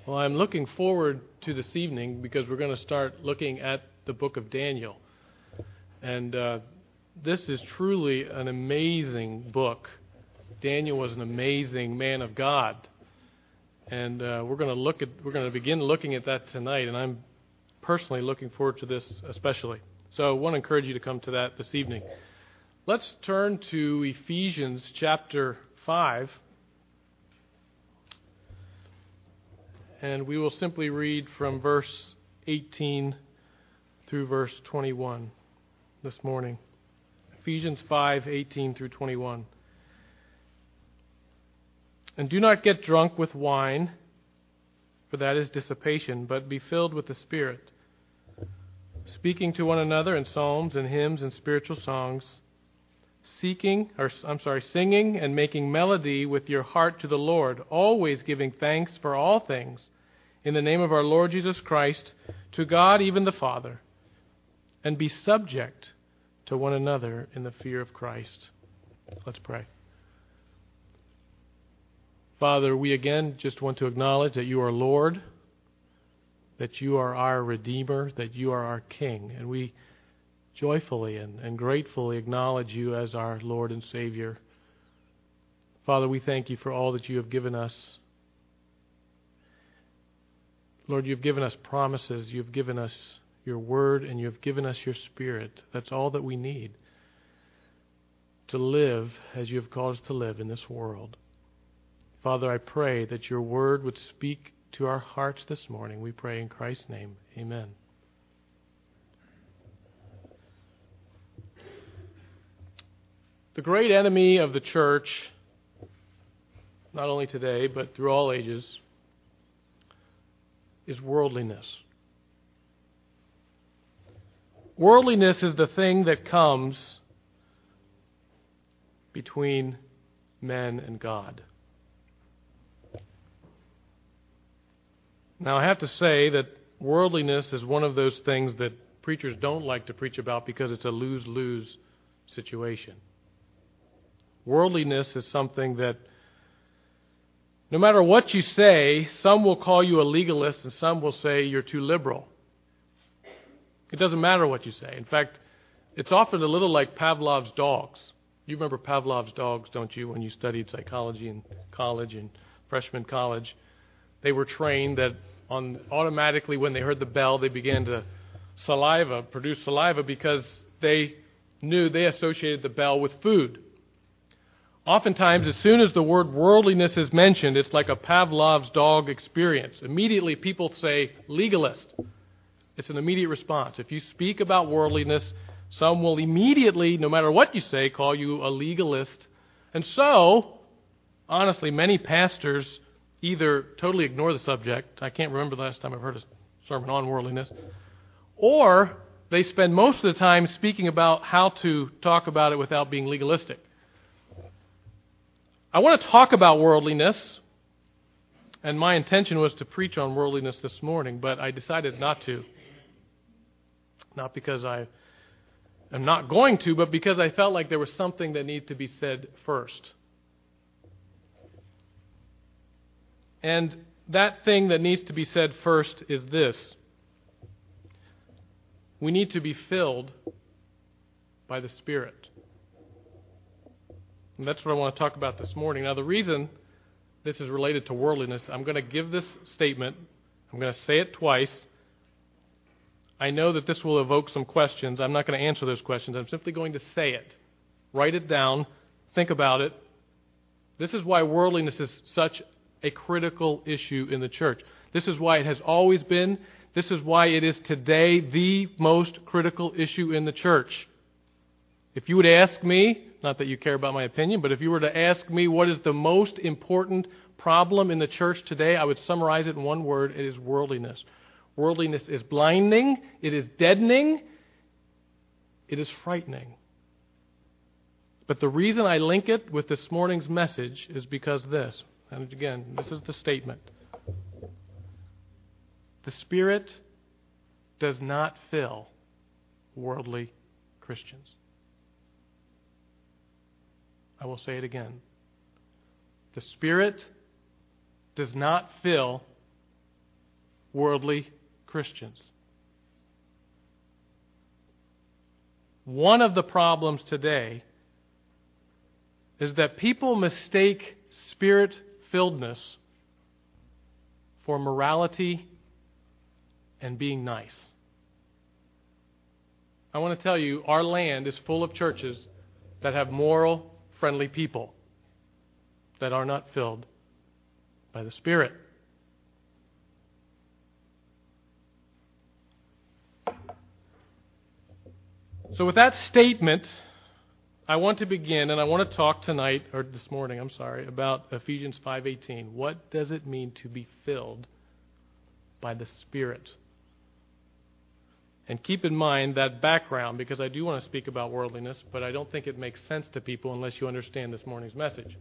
Well, I'm looking forward to this evening because we're going to start looking at the book of Daniel. And this is truly an amazing book. Daniel was an amazing man of God. And we're going to begin looking at that tonight, and I'm personally looking forward to this especially. So I want to encourage you to come to that this evening. Let's turn to Ephesians chapter 5. And we will simply read from verse 18 through verse 21 this morning. Ephesians 5:18 through 21. And do not get drunk with wine, for that is dissipation, but be filled with the Spirit, speaking to one another in psalms and hymns and spiritual songs, singing and making melody with your heart to the Lord, always giving thanks for all things in the name of our Lord Jesus Christ, to God even the Father, and be subject to one another in the fear of Christ. Let's pray. Father, we again just want to acknowledge that you are Lord, that you are our Redeemer, that you are our King, and we joyfully and gratefully acknowledge you as our Lord and Savior. Father, we thank you for all that you have given us. Lord, you've given us promises, you've given us your word, and you've given us your Spirit. That's all that we need to live as you have called us to live in this world. Father, I pray that your word would speak to our hearts this morning. We pray in Christ's name. Amen. The great enemy of the church, not only today, but through all ages, is worldliness. Worldliness is the thing that comes between men and God. Now, I have to say that worldliness is one of those things that preachers don't like to preach about because it's a lose-lose situation. Worldliness is something that no matter what you say, some will call you a legalist and some will say you're too liberal. It doesn't matter what you say. In fact, it's often a little like Pavlov's dogs. You remember Pavlov's dogs, don't you, when you studied psychology in college and freshman college? They were trained that automatically when they heard the bell, they began to produce saliva because they knew they associated the bell with food. Oftentimes, as soon as the word worldliness is mentioned, it's like a Pavlov's dog experience. Immediately, people say legalist. It's an immediate response. If you speak about worldliness, some will immediately, no matter what you say, call you a legalist. And so, honestly, many pastors either totally ignore the subject. I can't remember the last time I've heard a sermon on worldliness. Or they spend most of the time speaking about how to talk about it without being legalistic. I want to talk about worldliness, and my intention was to preach on worldliness this morning, but I decided not to. Not because I am not going to, but because I felt like there was something that needed to be said first. And that thing that needs to be said first is this. We need to be filled by the Spirit. And that's what I want to talk about this morning. Now, the reason this is related to worldliness, I'm going to give this statement. I'm going to say it twice. I know that this will evoke some questions. I'm not going to answer those questions. I'm simply going to say it. Write it down. Think about it. This is why worldliness is such a critical issue in the church. This is why it has always been. This is why it is today the most critical issue in the church. If you would ask me, not that you care about my opinion, but if you were to ask me what is the most important problem in the church today, I would summarize it in one word. It is worldliness. Worldliness is blinding. It is deadening. It is frightening. But the reason I link it with this morning's message is because this. And again, this is the statement. The Spirit does not fill worldly Christians. I will say it again. The Spirit does not fill worldly Christians. One of the problems today is that people mistake Spirit-filledness for morality and being nice. I want to tell you, our land is full of churches that have moral, friendly people that are not filled by the Spirit. So with that statement, I want to begin, and I want to talk tonight, or this morning, about Ephesians 5:18. What does it mean to be filled by the Spirit? And keep in mind that background, because I do want to speak about worldliness, but I don't think it makes sense to people unless you understand this morning's message.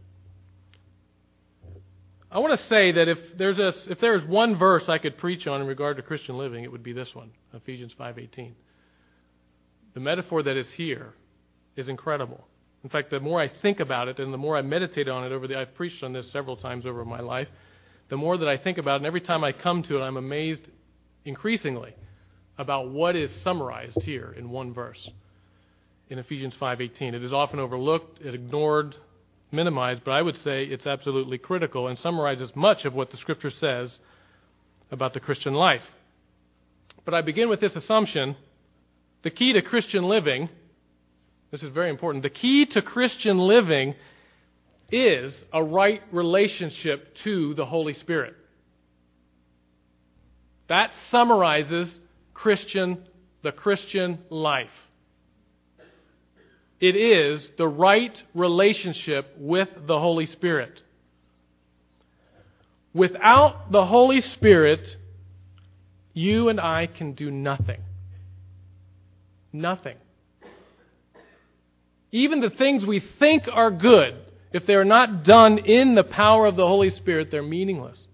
I want to say that if there's one verse I could preach on in regard to Christian living, it would be this one, Ephesians 5:18. The metaphor that is here is incredible. In fact, the more I think about it and the more I meditate on it I've preached on this several times over my life, the more that I think about it, and every time I come to it, I'm amazed increasingly about what is summarized here in one verse in Ephesians 5:18. It is often overlooked, ignored, minimized, but I would say it's absolutely critical and summarizes much of what the Scripture says about the Christian life. But I begin with this assumption: the key to Christian living, this is very important, the key to Christian living is a right relationship to the Holy Spirit. That summarizes the Christian life. It is the right relationship with the Holy Spirit. Without the Holy Spirit, you and I can do nothing. Nothing. Even the things we think are good, if they're not done in the power of the Holy Spirit, they're meaningless.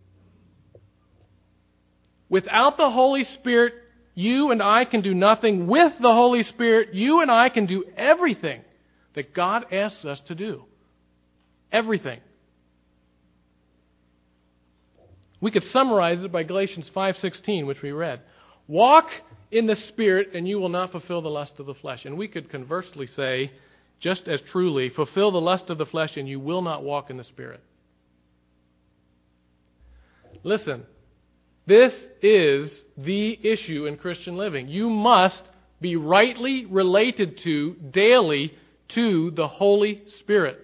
Without the Holy Spirit, you and I can do nothing. With the Holy Spirit, you and I can do everything that God asks us to do. Everything. We could summarize it by Galatians 5:16, which we read. Walk in the Spirit, and you will not fulfill the lust of the flesh. And we could conversely say, just as truly, fulfill the lust of the flesh, and you will not walk in the Spirit. Listen, this is the issue in Christian living. You must be rightly related to, daily, to the Holy Spirit.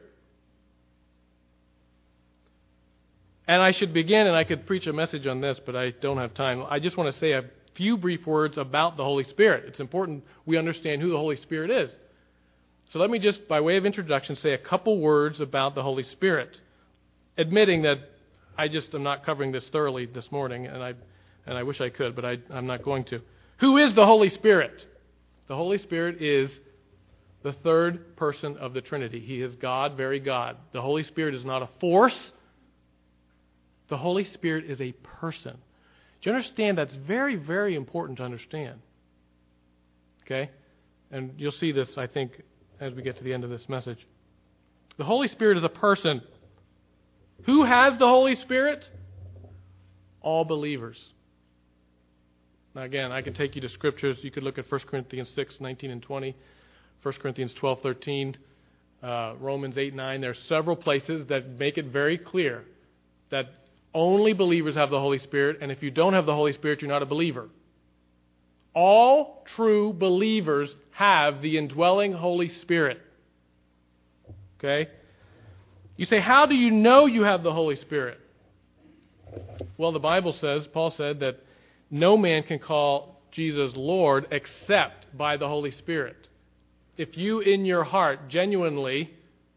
And I should begin, and I could preach a message on this, but I don't have time. I just want to say a few brief words about the Holy Spirit. It's important we understand who the Holy Spirit is. So let me just, by way of introduction, say a couple words about the Holy Spirit, admitting that I just am not covering this thoroughly this morning, and I wish I could, but I'm not going to. Who is the Holy Spirit? The Holy Spirit is the third person of the Trinity. He is God, very God. The Holy Spirit is not a force. The Holy Spirit is a person. Do you understand? That's very, very important to understand. Okay? And you'll see this, I think, as we get to the end of this message. The Holy Spirit is a person. Who has the Holy Spirit? All believers. Now again, I could take you to scriptures. You could look at 1 Corinthians 6:19 and 20, 1 Corinthians 12:13, Romans 8:9. There are several places that make it very clear that only believers have the Holy Spirit, and if you don't have the Holy Spirit, you're not a believer. All true believers have the indwelling Holy Spirit. Okay? You say, how do you know you have the Holy Spirit? Well, the Bible says, Paul said, that no man can call Jesus Lord except by the Holy Spirit. If you in your heart genuinely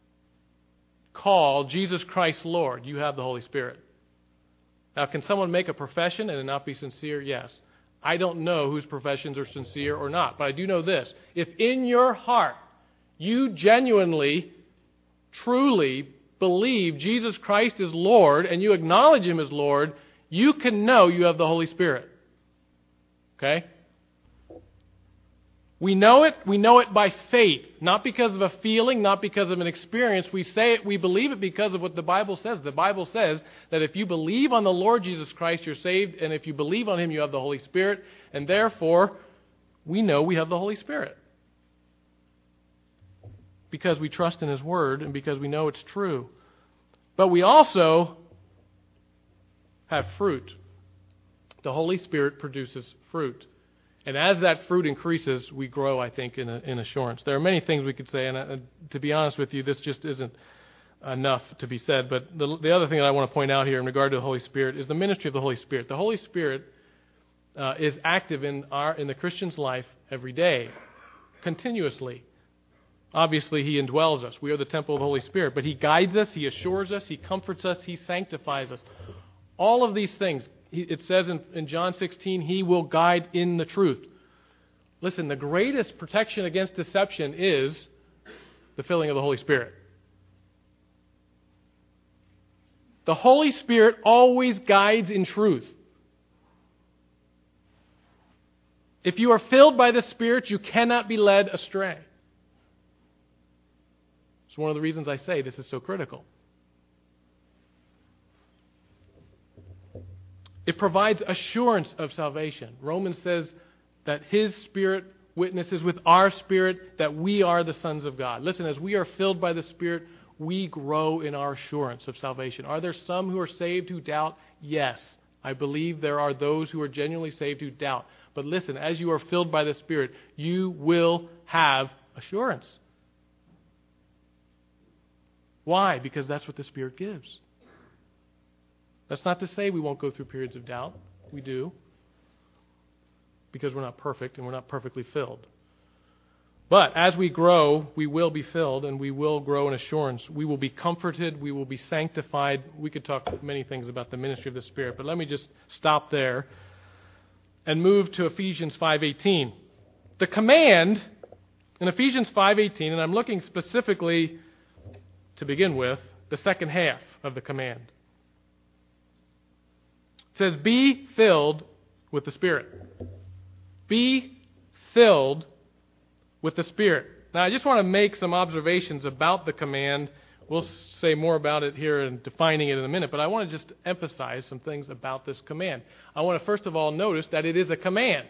call Jesus Christ Lord, you have the Holy Spirit. Now, can someone make a profession and it not be sincere? Yes. I don't know whose professions are sincere or not, but I do know this. If in your heart you genuinely, truly believe Jesus Christ is Lord and you acknowledge Him as Lord, you can know you have the Holy Spirit. Okay? We know it by faith, not because of a feeling, not because of an experience. We say it, we believe it because of what the Bible says. The Bible says that if you believe on the Lord Jesus Christ, you're saved, and if you believe on Him, you have the Holy Spirit, and therefore, we know we have the Holy Spirit. Because we trust in His Word, and because we know it's true. But we also have fruit. The Holy Spirit produces fruit. And as that fruit increases, we grow, I think, in assurance. There are many things we could say, and to be honest with you, this just isn't enough to be said. But the other thing that I want to point out here in regard to the Holy Spirit is the ministry of the Holy Spirit. The Holy Spirit is active in the Christian's life every day, continuously. Obviously, He indwells us. We are the temple of the Holy Spirit. But He guides us, He assures us, He comforts us, He sanctifies us. All of these things. It says in John 16, He will guide in the truth. Listen, the greatest protection against deception is the filling of the Holy Spirit. The Holy Spirit always guides in truth. If you are filled by the Spirit, you cannot be led astray. It's one of the reasons I say this is so critical. It provides assurance of salvation. Romans says that His Spirit witnesses with our spirit that we are the sons of God. Listen, as we are filled by the Spirit, we grow in our assurance of salvation. Are there some who are saved who doubt? Yes. I believe there are those who are genuinely saved who doubt. But listen, as you are filled by the Spirit, you will have assurance. Why? Because that's what the Spirit gives. That's not to say we won't go through periods of doubt. We do. Because we're not perfect and we're not perfectly filled. But as we grow, we will be filled and we will grow in assurance. We will be comforted. We will be sanctified. We could talk many things about the ministry of the Spirit, but let me just stop there and move to Ephesians 5:18. The command in Ephesians 5:18, and I'm looking specifically to begin with, the second half of the command. It says, be filled with the Spirit. Be filled with the Spirit. Now, I just want to make some observations about the command. We'll say more about it here and defining it in a minute, but I want to just emphasize some things about this command. I want to first of all notice that it is a command.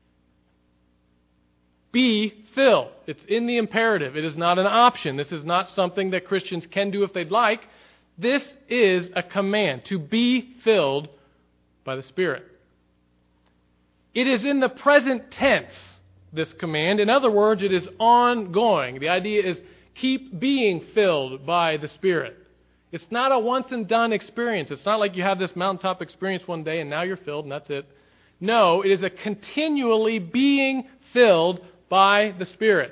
Be filled. It's in the imperative. It is not an option. This is not something that Christians can do if they'd like. This is a command, to be filled by the Spirit. It is in the present tense, this command. In other words, it is ongoing. The idea is keep being filled by the Spirit. It's not a once and done experience. It's not like you have this mountaintop experience one day and now you're filled and that's it. No, it is a continually being filled by the Spirit.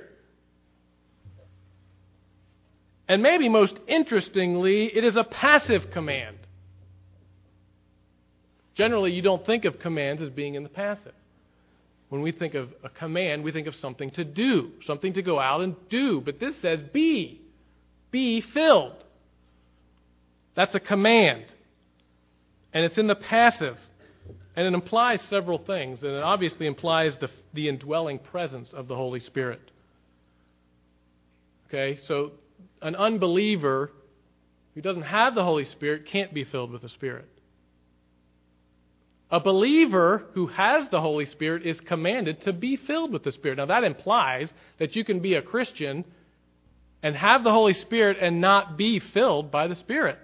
And maybe most interestingly, it is a passive command. Generally, you don't think of commands as being in the passive. When we think of a command, we think of something to do, something to go out and do. But this says be filled. That's a command. And it's in the passive. And it implies several things. And it obviously implies the indwelling presence of the Holy Spirit. Okay, so an unbeliever who doesn't have the Holy Spirit can't be filled with the Spirit. A believer who has the Holy Spirit is commanded to be filled with the Spirit. Now that implies that you can be a Christian and have the Holy Spirit and not be filled by the Spirit.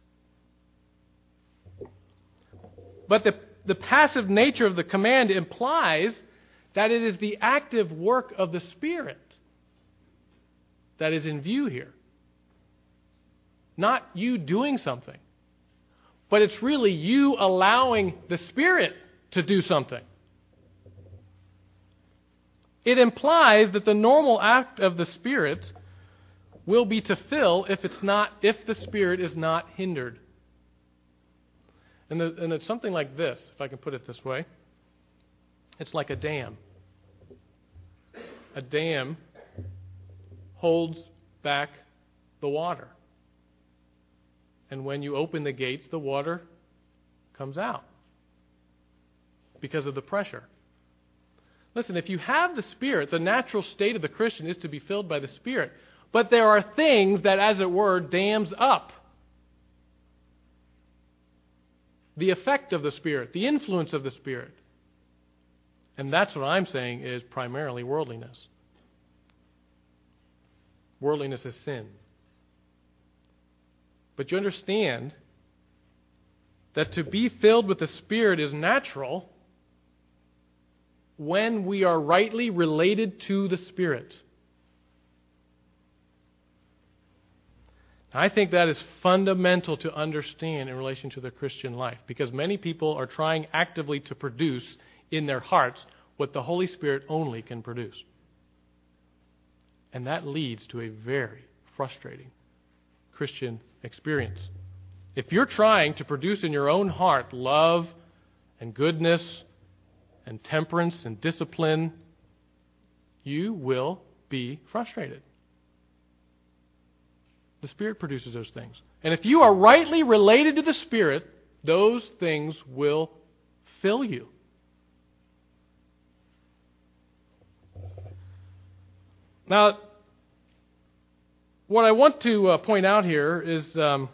But the passive nature of the command implies that it is the active work of the Spirit that is in view here. Not you doing something. But it's really you allowing the Spirit to do something. It implies that the normal act of the Spirit will be to fill if the Spirit is not hindered. And it's something like this, if I can put it this way. It's like a dam. A dam holds back the water. And when you open the gates, the water comes out because of the pressure. Listen, if you have the Spirit, the natural state of the Christian is to be filled by the Spirit. But there are things that, as it were, dams up the effect of the Spirit, the influence of the Spirit. And that's what I'm saying is primarily worldliness. Worldliness is sin. But you understand that to be filled with the Spirit is natural when we are rightly related to the Spirit. I think that is fundamental to understand in relation to the Christian life, because many people are trying actively to produce in their hearts what the Holy Spirit only can produce. And that leads to a very frustrating Christian experience. If you're trying to produce in your own heart love and goodness and temperance and discipline, you will be frustrated. The Spirit produces those things. And if you are rightly related to the Spirit, those things will fill you. Now, what I want to point out here is the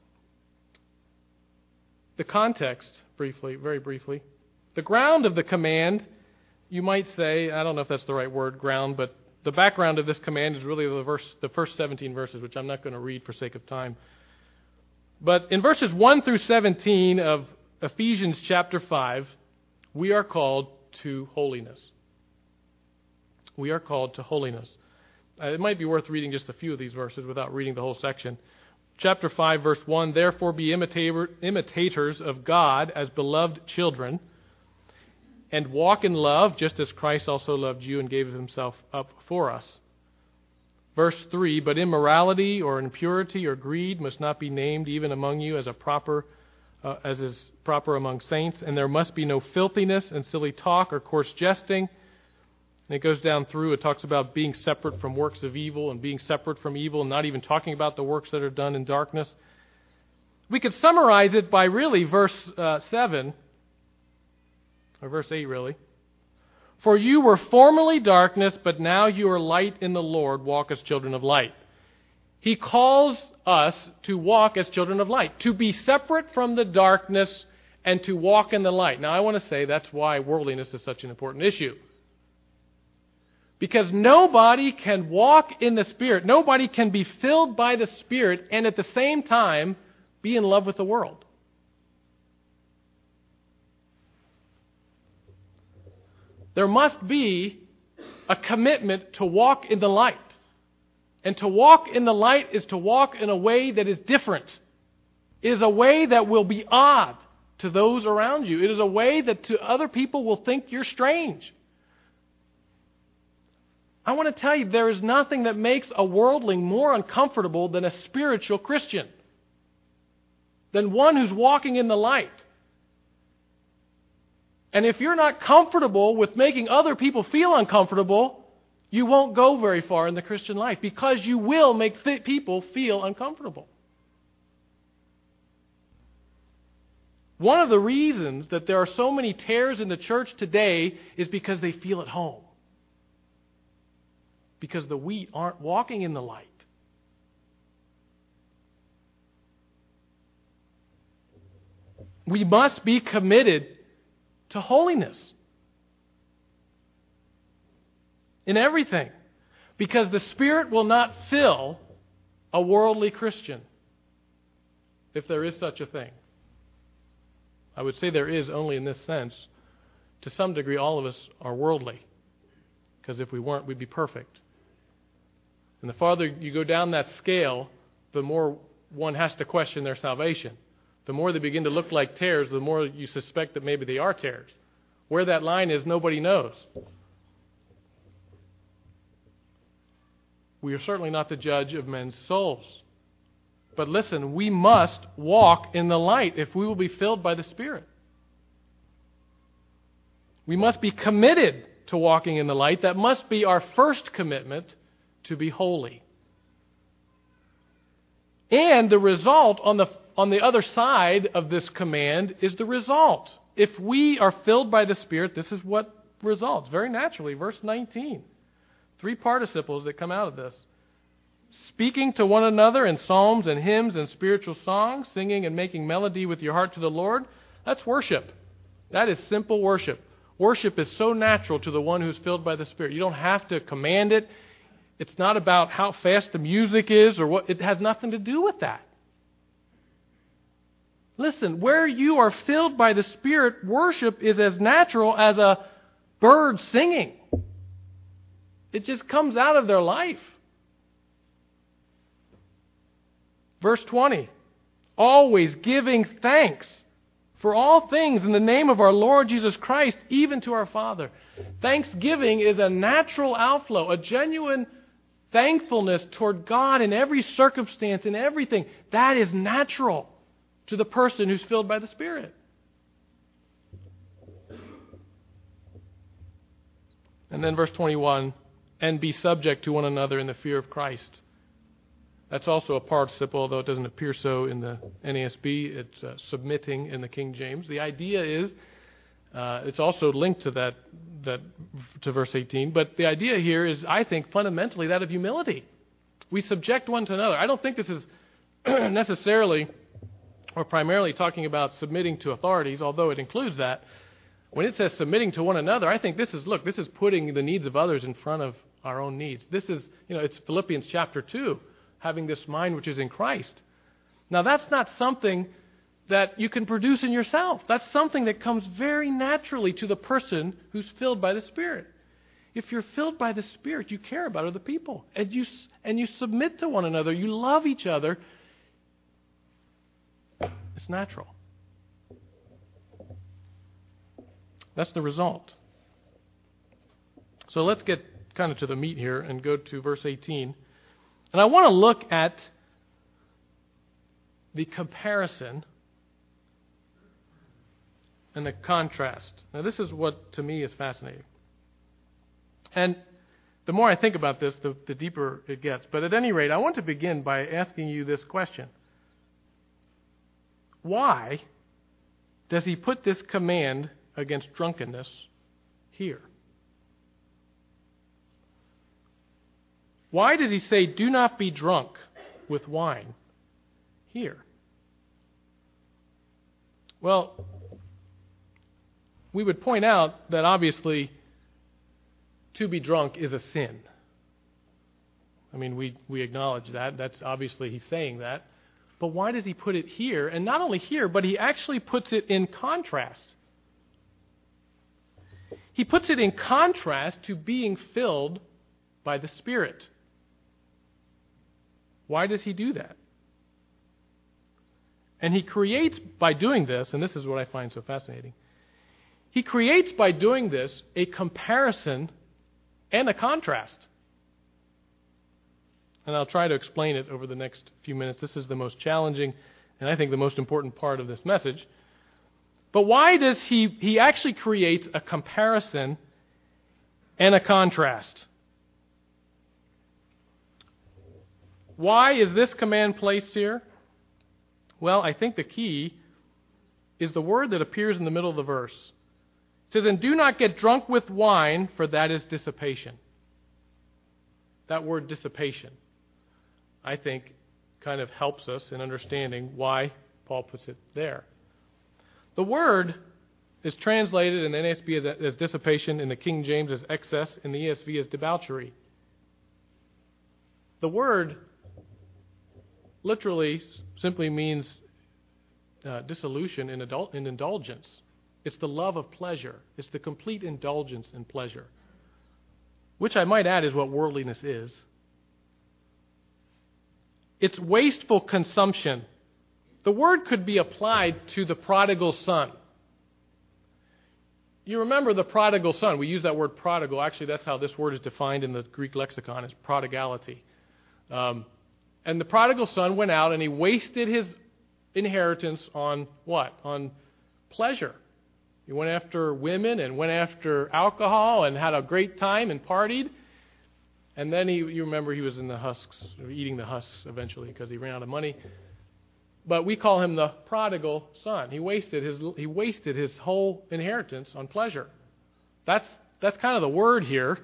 context, very briefly. The ground of the command, you might say, I don't know if that's the right word, ground, but the background of this command is really the first 17 verses, which I'm not going to read for sake of time. But in verses 1 through 17 of Ephesians chapter 5, we are called to holiness. We are called to holiness. It might be worth reading just a few of these verses without reading the whole section. Chapter 5, verse 1, therefore be imitators of God as beloved children, and walk in love, just as Christ also loved you and gave himself up for us. Verse 3, but immorality or impurity or greed must not be named even among you as is proper among saints, and there must be no filthiness and silly talk or coarse jesting. And it goes down through, it talks about being separate from works of evil and being separate from evil, and not even talking about the works that are done in darkness. We could summarize it by really verse 7, or verse 8 really. For you were formerly darkness, but now you are light in the Lord. Walk as children of light. He calls us to walk as children of light, to be separate from the darkness and to walk in the light. Now I want to say that's why worldliness is such an important issue. Because nobody can walk in the Spirit, nobody can be filled by the Spirit and at the same time be in love with the world. There must be a commitment to walk in the light. And to walk in the light is to walk in a way that is different. It is a way that will be odd to those around you. It is a way that to other people will think you're strange. I want to tell you, there is nothing that makes a worldling more uncomfortable than a spiritual Christian. Than one who's walking in the light. And if you're not comfortable with making other people feel uncomfortable, you won't go very far in the Christian life, because you will make people feel uncomfortable. One of the reasons that there are so many tares in the church today is because they feel at home. Because the wheat aren't walking in the light. We must be committed to holiness in everything, because the Spirit will not fill a worldly Christian, if there is such a thing. I would say there is only in this sense. To some degree, all of us are worldly, because if we weren't, we'd be perfect. And the farther you go down that scale, the more one has to question their salvation. The more they begin to look like tares, the more you suspect that maybe they are tares. Where that line is, nobody knows. We are certainly not the judge of men's souls. But listen, we must walk in the light if we will be filled by the Spirit. We must be committed to walking in the light. That must be our first commitment, to be holy. And the result on the other side of this command is the result. If we are filled by the Spirit, this is what results very naturally. Verse 19. 3 participles that come out of this. Speaking to one another in psalms and hymns and spiritual songs, singing and making melody with your heart to the Lord. That's worship. That is simple worship. Worship is so natural to the one who's filled by the Spirit. You don't have to command it. It's not about how fast the music is or what. It has nothing to do with that. Listen, where you are filled by the Spirit, worship is as natural as a bird singing. It just comes out of their life. Verse 20. Always giving thanks for all things in the name of our Lord Jesus Christ, even to our Father. Thanksgiving is a natural outflow, a genuine thankfulness toward God in every circumstance, in everything. That is natural to the person who's filled by the Spirit. And then verse 21, and be subject to one another in the fear of Christ. That's also a participle, although it doesn't appear so in the NASB. It's submitting in the King James. The idea is, it's also linked to that to verse 18, but the idea here is, I think, fundamentally that of humility. We subject one to another. I don't think this is necessarily or primarily talking about submitting to authorities, although it includes that. When it says submitting to one another, I think this is putting the needs of others in front of our own needs. This is, it's Philippians chapter 2, having this mind which is in Christ. Now, that's not something that you can produce in yourself. That's something that comes very naturally to the person who's filled by the Spirit. If you're filled by the Spirit, you care about other people, and you submit to one another. You love each other. It's natural. That's the result. So let's get kind of to the meat here and go to verse 18. And I want to look at the comparison and the contrast. Now, this is what, to me, is fascinating. And the more I think about this, the deeper it gets. But at any rate, I want to begin by asking you this question. Why does he put this command against drunkenness here? Why does he say, do not be drunk with wine here? Well, we would point out that obviously to be drunk is a sin. I mean, we acknowledge that. That's obviously he's saying that. But why does he put it here? And not only here, but he actually puts it in contrast. He puts it in contrast to being filled by the Spirit. Why does he do that? And he creates, by doing this, and this is what I find so fascinating, he creates by doing this a comparison and a contrast. And I'll try to explain it over the next few minutes. This is the most challenging and I think the most important part of this message. But why does he actually creates a comparison and a contrast? Why is this command placed here? Well, I think the key is the word that appears in the middle of the verse. It says, and do not get drunk with wine, for that is dissipation. That word dissipation, I think, kind of helps us in understanding why Paul puts it there. The word is translated in the NASB as dissipation, in the King James as excess, in the ESV as debauchery. The word literally simply means dissolution in indulgence. It's the love of pleasure. It's the complete indulgence in pleasure, which I might add is what worldliness is. It's wasteful consumption. The word could be applied to the prodigal son. You remember the prodigal son. We use that word prodigal. Actually, that's how this word is defined in the Greek lexicon, as prodigality. And the prodigal son went out and he wasted his inheritance on what? On pleasure. He went after women and went after alcohol and had a great time and partied. And then you remember he was in the husks, or eating the husks eventually because he ran out of money. But we call him the prodigal son. He wasted his whole inheritance on pleasure. That's That's kind of the word here.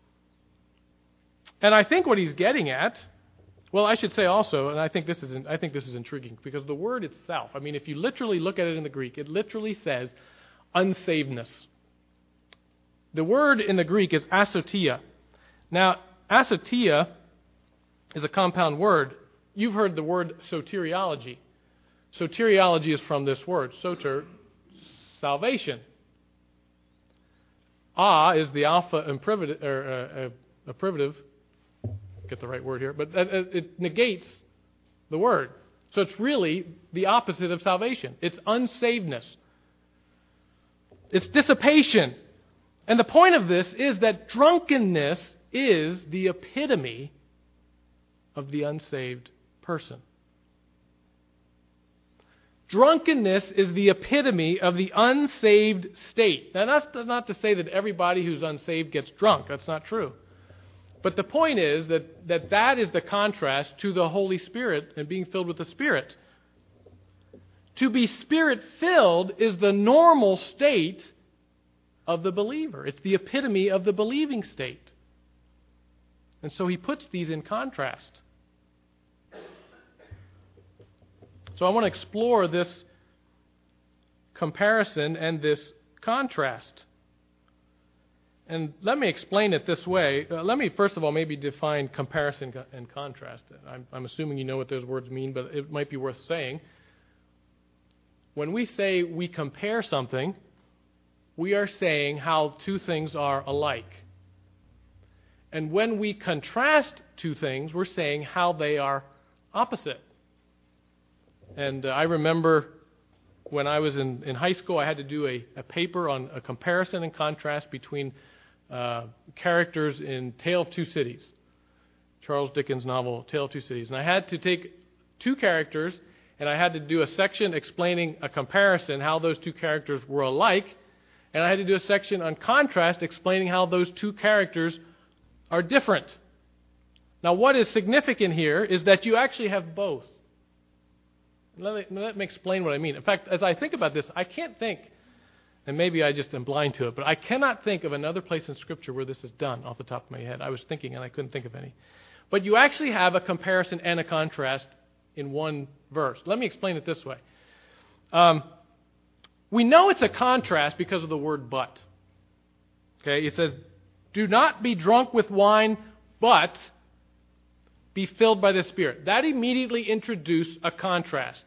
And I think what he's getting at, well, I should say also, and I think this is intriguing, because the word itself, I mean, if you literally look at it in the Greek, it literally says unsavedness. The word in the Greek is asotia. Now, asotia is a compound word. You've heard the word soteriology. Soteriology is from this word, soter, salvation. Is the alpha imperative, privative, get the right word here, but it negates the word. So it's really the opposite of salvation. It's unsavedness. It's dissipation. And the point of this is that drunkenness is the epitome of the unsaved person. Drunkenness is the epitome of the unsaved state. Now, that's not to say that everybody who's unsaved gets drunk. That's not true. But the point is that is the contrast to the Holy Spirit and being filled with the Spirit. To be Spirit-filled is the normal state of the believer. It's the epitome of the believing state. And so he puts these in contrast. So I want to explore this comparison and this contrast. And let me explain it this way. Let me, first of all, maybe define comparison and contrast. I'm assuming you know what those words mean, but it might be worth saying. When we say we compare something, we are saying how two things are alike. And when we contrast two things, we're saying how they are opposite. And I remember when I was in high school, I had to do a paper on a comparison and contrast between characters in Tale of Two Cities, Charles Dickens' novel, Tale of Two Cities. And I had to take two characters, and I had to do a section explaining a comparison, how those two characters were alike, and I had to do a section on contrast explaining how those two characters are different. Now, what is significant here is that you actually have both. Let me explain what I mean. In fact, as I think about this, I can't think, and maybe I just am blind to it, but I cannot think of another place in Scripture where this is done off the top of my head. I was thinking and I couldn't think of any. But you actually have a comparison and a contrast in one verse. Let me explain it this way. We know it's a contrast because of the word but. Okay, it says, do not be drunk with wine, but be filled by the Spirit. That immediately introduced a contrast.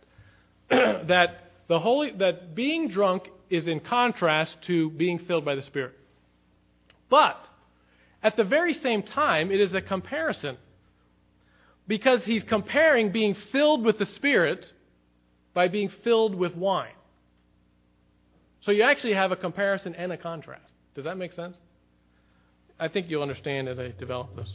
that being drunk is in contrast to being filled by the Spirit. But at the very same time, it is a comparison. Because he's comparing being filled with the Spirit by being filled with wine. So you actually have a comparison and a contrast. Does that make sense? I think you'll understand as I develop this.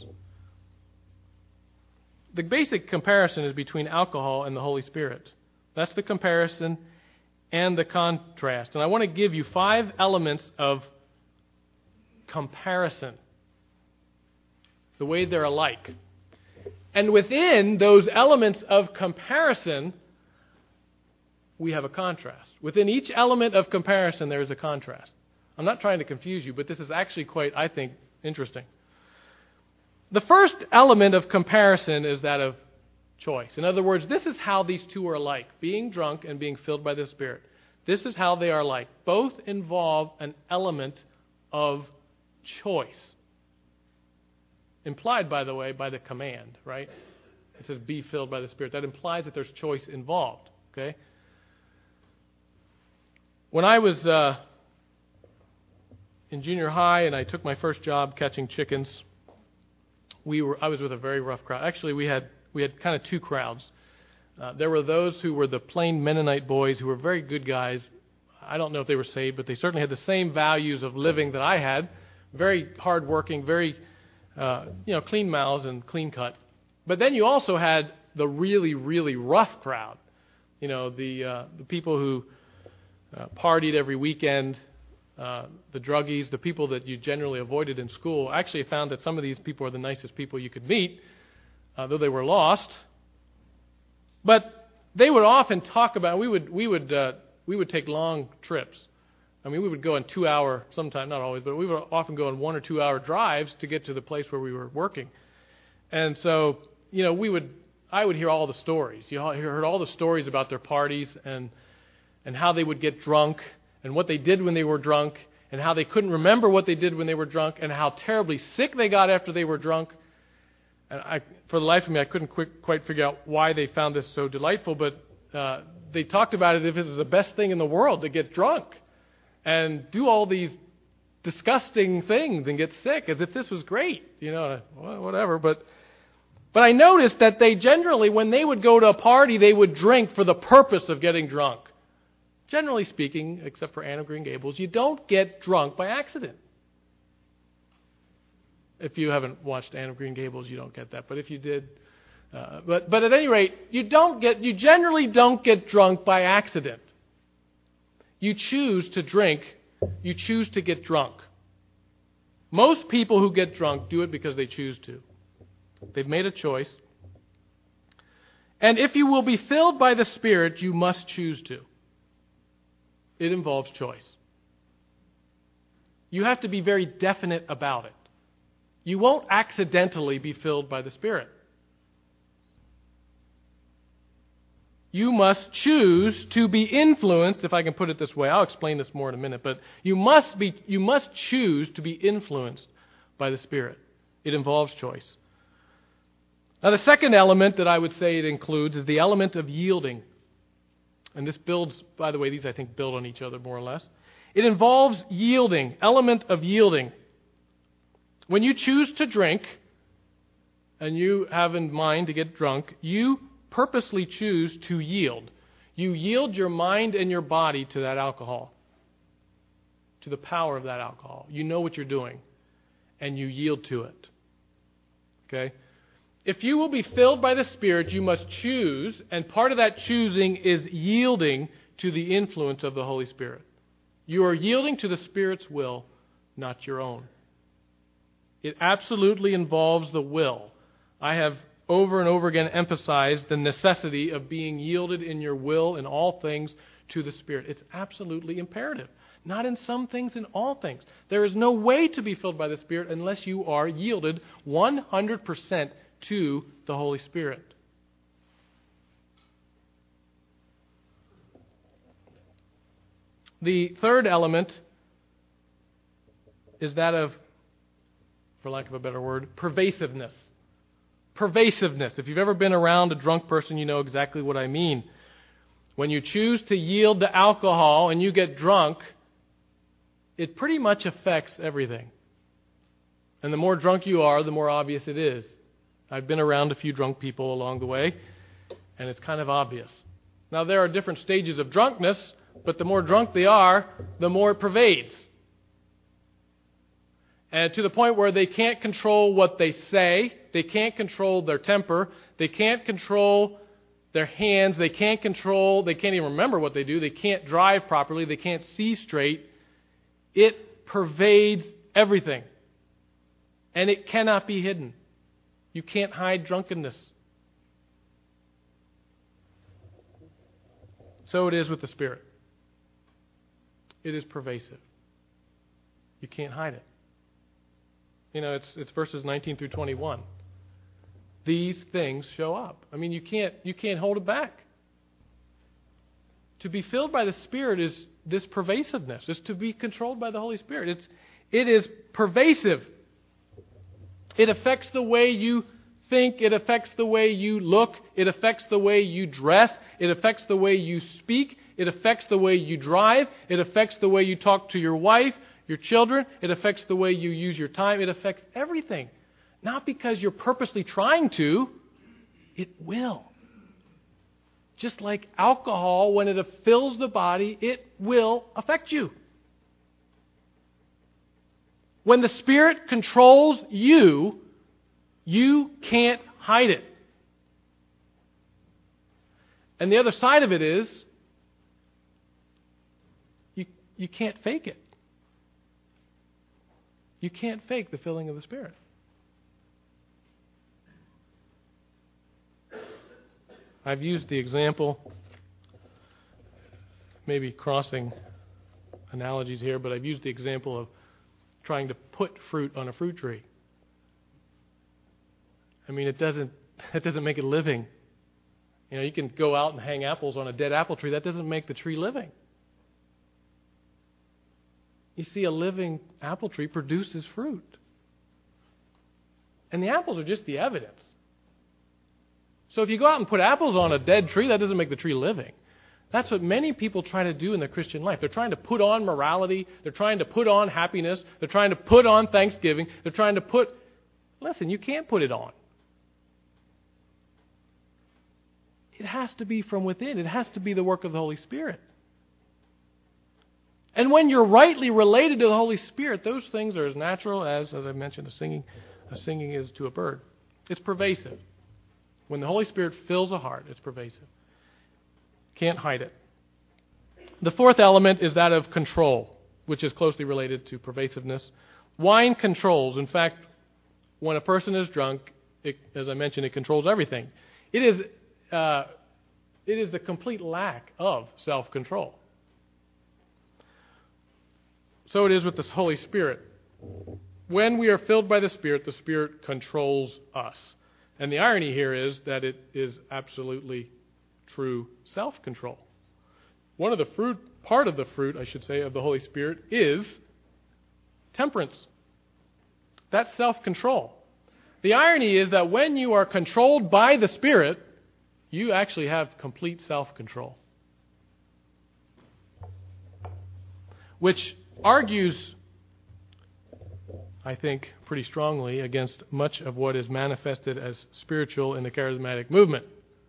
The basic comparison is between alcohol and the Holy Spirit. That's the comparison and the contrast. And I want to give you 5 elements of comparison, the way they're alike. And within those elements of comparison, we have a contrast. Within each element of comparison, there is a contrast. I'm not trying to confuse you, but this is actually quite, I think, interesting. The first element of comparison is that of choice. In other words, this is how these two are alike, being drunk and being filled by the Spirit. This is how they are alike. Both involve an element of choice. Implied, by the way, by the command, right? It says, be filled by the Spirit. That implies that there's choice involved, okay? When I was in junior high and I took my first job catching chickens, I was with a very rough crowd. Actually, we had kind of two crowds. There were those who were the plain Mennonite boys who were very good guys. I don't know if they were saved, but they certainly had the same values of living that I had. Very hardworking, very clean mouths and clean cut. But then you also had the really, really rough crowd. You know, the people who partied every weekend, the druggies, the people that you generally avoided in school. I actually found that some of these people are the nicest people you could meet, though they were lost. But they would often talk about. We would take long trips I mean, we would go on 2-hour, sometimes, not always, but we would often go on 1 or 2 hour drives to get to the place where we were working. And so, I would hear all the stories. You heard all the stories about their parties and how they would get drunk and what they did when they were drunk and how they couldn't remember what they did when they were drunk and how terribly sick they got after they were drunk. And for the life of me, I couldn't quite figure out why they found this so delightful, but they talked about it as if it was the best thing in the world to get drunk and do all these disgusting things and get sick, as if this was great, whatever. But I noticed that they generally, when they would go to a party, they would drink for the purpose of getting drunk. Generally speaking, except for Anne of Green Gables, you don't get drunk by accident. If you haven't watched Anne of Green Gables, you don't get that. But if you did, but at any rate, you generally don't get drunk by accident. You choose to drink. You choose to get drunk. Most people who get drunk do it because they choose to. They've made a choice. And if you will be filled by the Spirit, you must choose to. It involves choice. You have to be very definite about it. You won't accidentally be filled by the Spirit. You must choose to be influenced, if I can put it this way. I'll explain this more in a minute, but you must choose to be influenced by the Spirit. It involves choice. Now, the second element that I would say it includes is the element of yielding. And this builds, by the way, these I think build on each other more or less. It involves yielding, element of yielding. When you choose to drink, and you have in mind to get drunk, you purposely choose to yield. You yield your mind and your body to that alcohol, to the power of that alcohol. You know what you're doing, and you yield to it. Okay? If you will be filled by the Spirit, you must choose, and part of that choosing is yielding to the influence of the Holy Spirit. You are yielding to the Spirit's will, not your own. It absolutely involves the will. I have over and over again emphasized the necessity of being yielded in your will in all things to the Spirit. It's absolutely imperative. Not in some things, in all things. There is no way to be filled by the Spirit unless you are yielded 100% to the Holy Spirit. The third element is that of, for lack of a better word, pervasiveness. Pervasiveness. If you've ever been around a drunk person, you know exactly what I mean. When you choose to yield to alcohol and you get drunk, it pretty much affects everything. And the more drunk you are, the more obvious it is. I've been around a few drunk people along the way, and it's kind of obvious. Now, there are different stages of drunkenness, but the more drunk they are, the more it pervades. And to the point where they can't control what they say, they can't control their temper, they can't control their hands, they can't even remember what they do, they can't drive properly, they can't see straight. It pervades everything. And it cannot be hidden. You can't hide drunkenness. So it is with the Spirit. It is pervasive. You can't hide it. It's verses 19 through 21. These things show up. I mean, you can't hold it back. To be filled by the Spirit is this pervasiveness. Is to be controlled by the Holy Spirit. It is pervasive. It affects the way you think. It affects the way you look. It affects the way you dress. It affects the way you speak. It affects the way you drive. It affects the way you talk to your wife, your children. It affects the way you use your time. It affects everything. Not because you're purposely trying to. It will. Just like alcohol, when it fills the body, it will affect you. When the Spirit controls you, you can't hide it. And the other side of it is, you can't fake it. You can't fake the filling of the Spirit. I've used the example, maybe crossing analogies here, but I've used the example of trying to put fruit on a fruit tree. I mean, it doesn't make it living. You know, you can go out and hang apples on a dead apple tree. That doesn't make the tree living. You see, a living apple tree produces fruit. And the apples are just the evidence. So if you go out and put apples on a dead tree, that doesn't make the tree living. That's what many people try to do in the Christian life. They're trying to put on morality. They're trying to put on happiness. They're trying to put on thanksgiving. They're trying to put... Listen, you can't put it on. It has to be from within. It has to be the work of the Holy Spirit. And when you're rightly related to the Holy Spirit, those things are as natural as I mentioned, a singing is to a bird. It's pervasive. When the Holy Spirit fills a heart, it's pervasive. Can't hide it. The fourth element is that of control, which is closely related to pervasiveness. Wine controls. In fact, when a person is drunk, as I mentioned, it controls everything. It is the complete lack of self-control. So it is with the Holy Spirit. When we are filled by the Spirit controls us. And the irony here is that it is absolutely true self-control. Part of the fruit, of the Holy Spirit is temperance. That's self-control. The irony is that when you are controlled by the Spirit, you actually have complete self-control. Which argues, I think, pretty strongly against much of what is manifested as spiritual in the charismatic movement.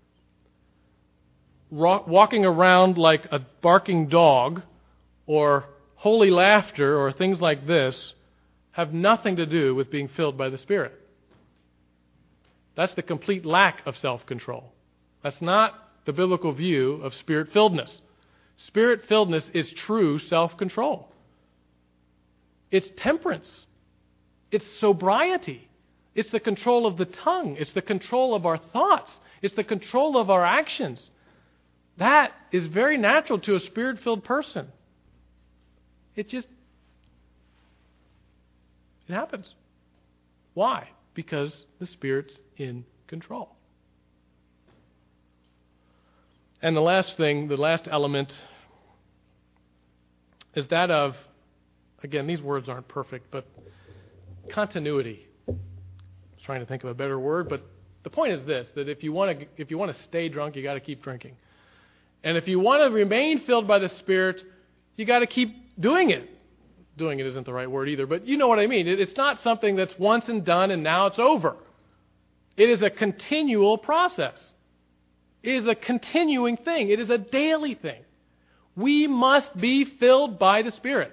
Walking around like a barking dog or holy laughter or things like this have nothing to do with being filled by the Spirit. That's the complete lack of self-control. That's not the biblical view of Spirit-filledness. Spirit-filledness is true self-control. It's temperance. It's sobriety. It's the control of the tongue. It's the control of our thoughts. It's the control of our actions. That is very natural to a Spirit-filled person. It happens. Why? Because the Spirit's in control. And the last element is that of, again, these words aren't perfect, but continuity. I was trying to think of a better word, but the point is this, that if you want to stay drunk, you got to keep drinking. And if you want to remain filled by the Spirit, you got to keep doing it. Doing it isn't the right word either, but you know what I mean. It's not something that's once and done and now it's over. It is a continual process. It is a continuing thing. It is a daily thing. We must be filled by the Spirit.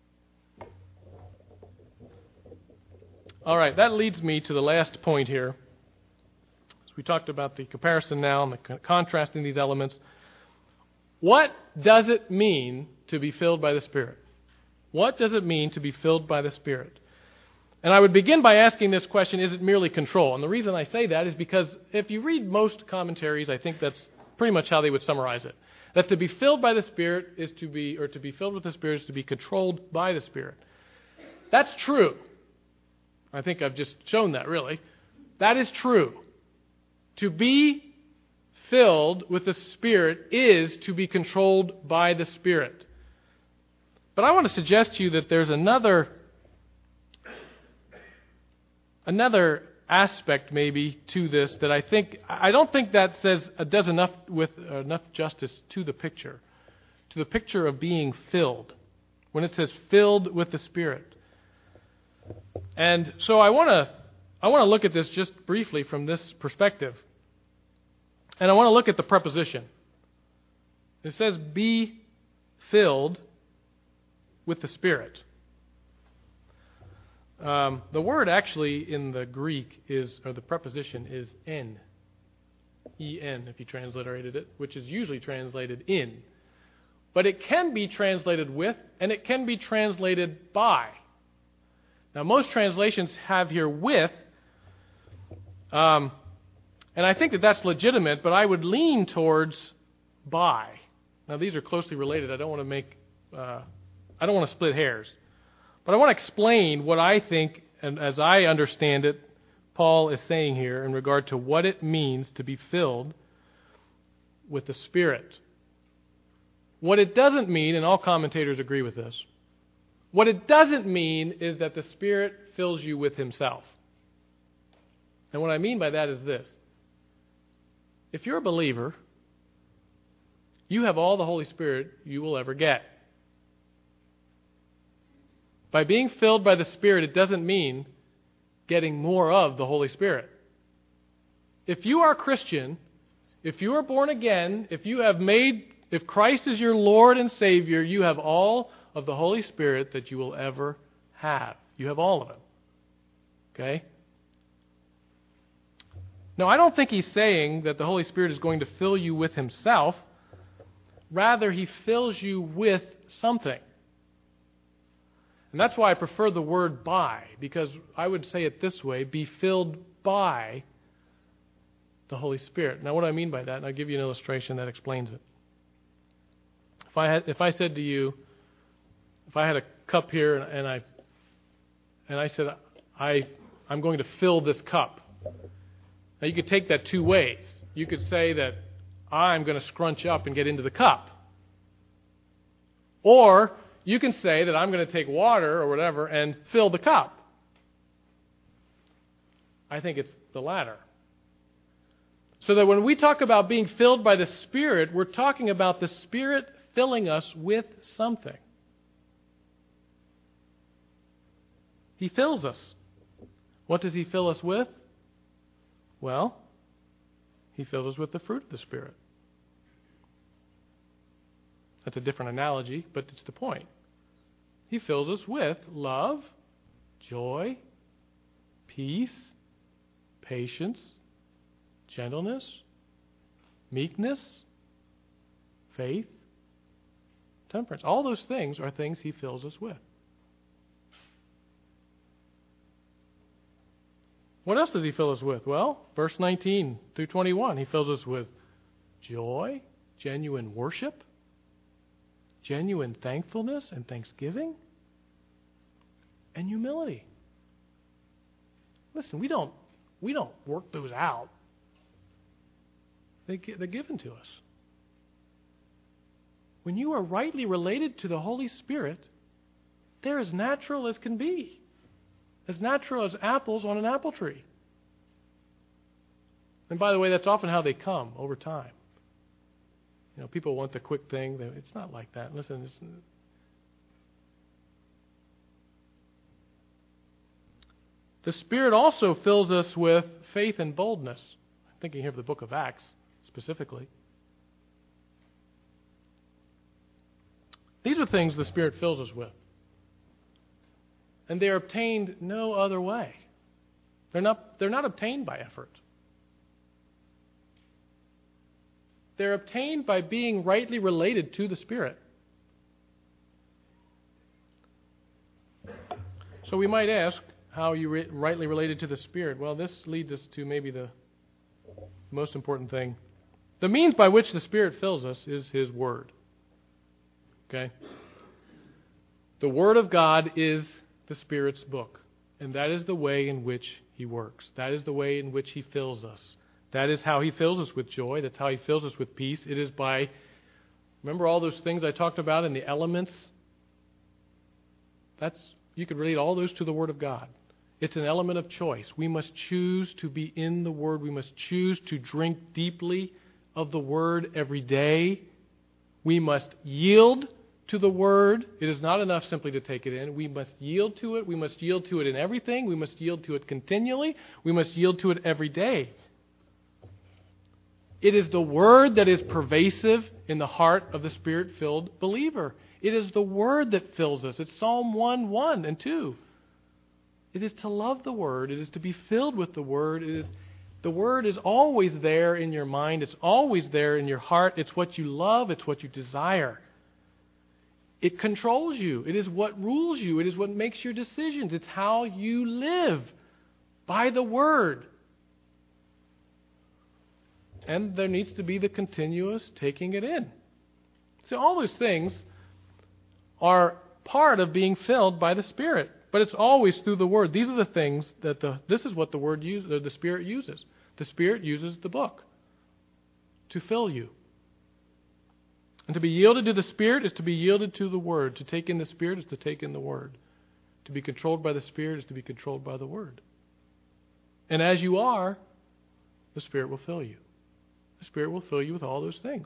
All right, that leads me to the last point here. So we talked about the comparison now and the contrasting these elements. What does it mean to be filled by the Spirit? What does it mean to be filled by the Spirit? And I would begin by asking this question, is it merely control? And the reason I say that is because if you read most commentaries, I think that's pretty much how they would summarize it. That to be filled by the Spirit is to be filled with the Spirit is to be controlled by the Spirit. That's true. I think I've just shown that, really. That is true. To be filled with the Spirit is to be controlled by the Spirit. But I want to suggest to you that there's another aspect maybe to this that I don't think that does enough justice to the picture of being filled. When it says filled with the Spirit. And so I want to look at this just briefly from this perspective. And I want to look at the preposition. It says be filled with the Spirit. The word actually in the Greek the preposition is en. En, if you transliterated it, which is usually translated in. But it can be translated with, and it can be translated by. Now, most translations have here with, and I think that that's legitimate, but I would lean towards by. Now, these are closely related. I don't want to I don't want to split hairs. But I want to explain what I think, and as I understand it, Paul is saying here in regard to what it means to be filled with the Spirit. What it doesn't mean, and all commentators agree with this, what it doesn't mean is that the Spirit fills you with Himself. And what I mean by that is this. If you're a believer, you have all the Holy Spirit you will ever get. By being filled by the Spirit, it doesn't mean getting more of the Holy Spirit. If you are a Christian, if you are born again, if Christ is your Lord and Savior, you have all of the Holy Spirit that you will ever have. You have all of it. Okay? Now, I don't think he's saying that the Holy Spirit is going to fill you with Himself. Rather, He fills you with something. And that's why I prefer the word by, because I would say it this way, be filled by the Holy Spirit. Now, what do I mean by that? And I'll give you an illustration that explains it. If I said to you, if I had a cup here and I said, I'm going to fill this cup. Now, you could take that two ways. You could say that I'm going to scrunch up and get into the cup. Or you can say that I'm going to take water or whatever and fill the cup. I think it's the latter. So that when we talk about being filled by the Spirit, we're talking about the Spirit filling us with something. He fills us. What does He fill us with? Well, He fills us with the fruit of the Spirit. That's a different analogy, but it's the point. He fills us with love, joy, peace, patience, gentleness, meekness, faith, temperance. All those things are things He fills us with. What else does He fill us with? Well, verse 19 through 21, He fills us with joy, genuine worship, genuine thankfulness and thanksgiving, and humility. Listen, we don't work those out. They're given to us. When you are rightly related to the Holy Spirit, they're as natural as can be. As natural as apples on an apple tree. And by the way, that's often how they come over time. You know, people want the quick thing. It's not like that. Listen, the Spirit also fills us with faith and boldness. I'm thinking here of the book of Acts specifically. These are things the Spirit fills us with. And they are obtained no other way. They're not obtained by effort. They're obtained by being rightly related to the Spirit. So we might ask, how are you rightly related to the Spirit? Well, this leads us to maybe the most important thing. The means by which the Spirit fills us is His Word. Okay? The Word of God is the Spirit's book. And that is the way in which He works. That is the way in which He fills us. That is how He fills us with joy. That's how He fills us with peace. It is by, remember all those things I talked about in the elements? You could relate all those to the Word of God. It's an element of choice. We must choose to be in the Word. We must choose to drink deeply of the Word every day. We must yield to the Word. It is not enough simply to take it in. We must yield to it. We must yield to it in everything. We must yield to it continually. We must yield to it every day. It is the Word that is pervasive in the heart of the Spirit-filled believer. It is the Word that fills us. It's Psalm 1:1 and 2. It is to love the Word. It is to be filled with the Word. The Word is always there in your mind. It's always there in your heart. It's what you love. It's what you desire. It controls you. It is what rules you. It is what makes your decisions. It's how you live, by the Word. And there needs to be the continuous taking it in. So all those things are part of being filled by the Spirit. But it's always through the Word. These are the things that this is what the Spirit uses. The Spirit uses the book to fill you. And to be yielded to the Spirit is to be yielded to the Word. To take in the Spirit is to take in the Word. To be controlled by the Spirit is to be controlled by the Word. And as you are, the Spirit will fill you. The Spirit will fill you with all those things.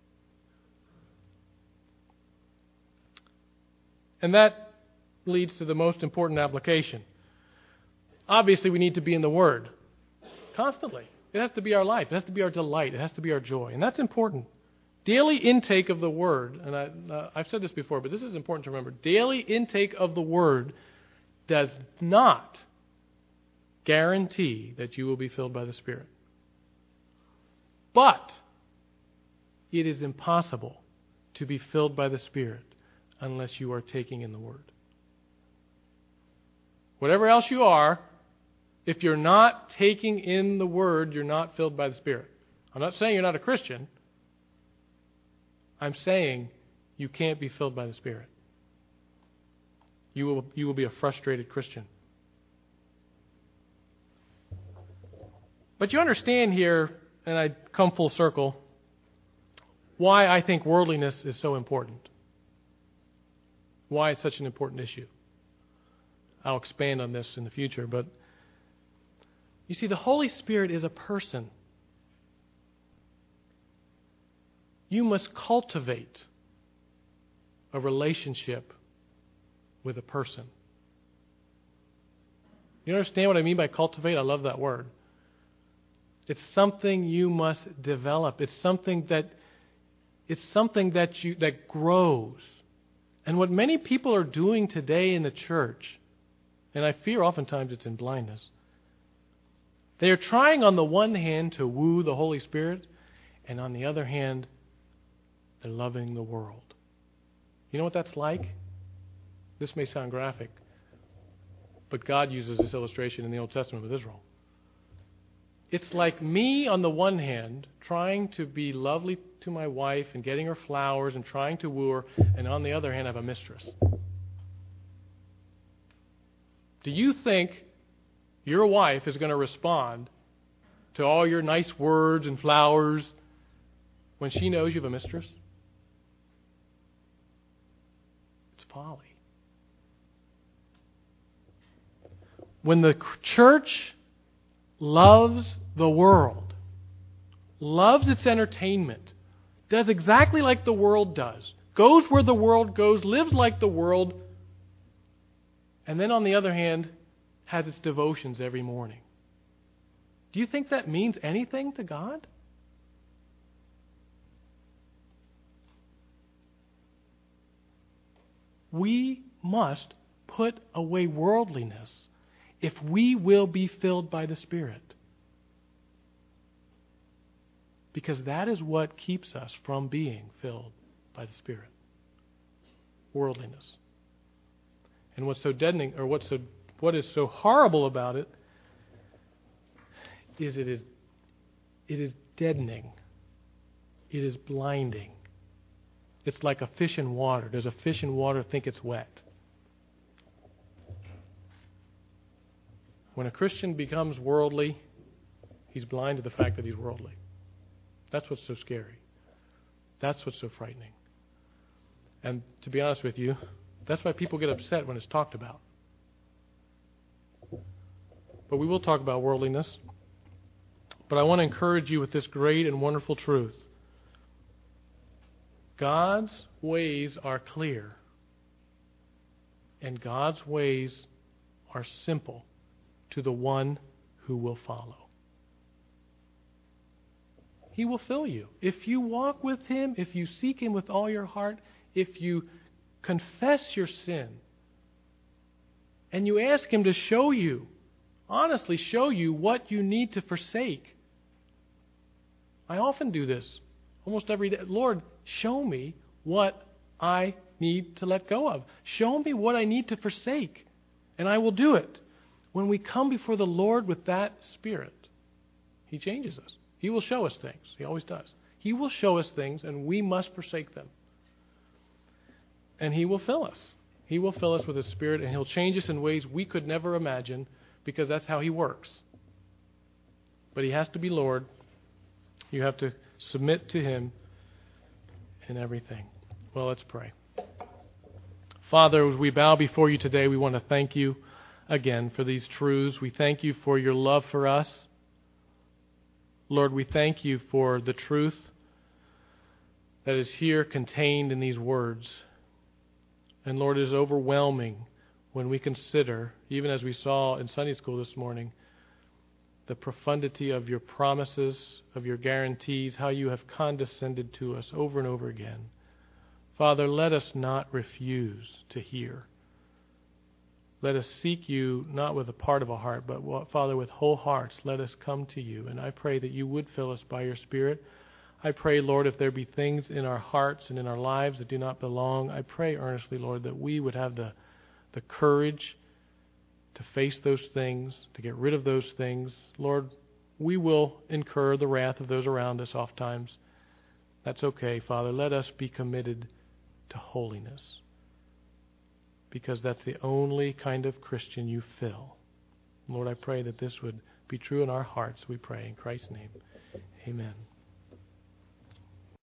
And that leads to the most important application. Obviously, we need to be in the Word constantly. It has to be our life. It has to be our delight. It has to be our joy. And that's important. Daily intake of the Word, and I've said this before, but this is important to remember. Daily intake of the Word does not guarantee that you will be filled by the Spirit. But it is impossible to be filled by the Spirit unless you are taking in the Word. Whatever else you are, if you're not taking in the Word, you're not filled by the Spirit. I'm not saying you're not a Christian. I'm saying you can't be filled by the Spirit. You will be a frustrated Christian. But you understand here, and I come full circle, why I think worldliness is so important. Why it's such an important issue. I'll expand on this in the future, but you see, the Holy Spirit is a person. You must cultivate a relationship with a person. You understand what I mean by cultivate? I love that word. It's something you must develop. It's something that grows. And what many people are doing today in the church, and I fear oftentimes it's in blindness, they are trying on the one hand to woo the Holy Spirit, and on the other hand, they're loving the world. You know what that's like? This may sound graphic, but God uses this illustration in the Old Testament with Israel. It's like me on the one hand trying to be lovely to my wife and getting her flowers and trying to woo her, and on the other hand I have a mistress. Do you think your wife is going to respond to all your nice words and flowers when she knows you have a mistress? It's folly. When the church loves the world, loves its entertainment, does exactly like the world does, goes where the world goes, lives like the world, and then on the other hand, has its devotions every morning. Do you think that means anything to God? We must put away worldliness if we will be filled by the Spirit. Because that is what keeps us from being filled by the Spirit. Worldliness. And what's so deadening, or what is so horrible about it, is it is deadening. It is blinding. It's like a fish in water. Does a fish in water think it's wet? When a Christian becomes worldly, he's blind to the fact that he's worldly. That's what's so scary. That's what's so frightening. And to be honest with you, that's why people get upset when it's talked about. But we will talk about worldliness. But I want to encourage you with this great and wonderful truth. God's ways are clear. And God's ways are simple to the one who will follow. He will fill you. If you walk with Him, if you seek Him with all your heart, if you confess your sin, and you ask Him to show you, honestly show you what you need to forsake. I often do this, almost every day. Lord, show me what I need to let go of. Show me what I need to forsake, and I will do it. When we come before the Lord with that spirit, He changes us. He will show us things. He always does. He will show us things, and we must forsake them. And He will fill us. He will fill us with His Spirit, and He'll change us in ways we could never imagine, because that's how He works. But He has to be Lord. You have to submit to Him in everything. Well, let's pray. Father, as we bow before You today, we want to thank You again for these truths. We thank You for Your love for us. Lord, we thank You for the truth that is here contained in these words. And Lord, it is overwhelming when we consider, even as we saw in Sunday school this morning, the profundity of Your promises, of Your guarantees, how You have condescended to us over and over again. Father, let us not refuse to hear. Let us seek You not with a part of a heart, but, Father, with whole hearts, let us come to You. And I pray that You would fill us by Your Spirit. I pray, Lord, if there be things in our hearts and in our lives that do not belong, I pray earnestly, Lord, that we would have the courage to face those things, to get rid of those things. Lord, we will incur the wrath of those around us oftentimes. That's okay, Father. Let us be committed to holiness, because that's the only kind of Christian You fill. Lord, I pray that this would be true in our hearts, we pray in Christ's name. Amen.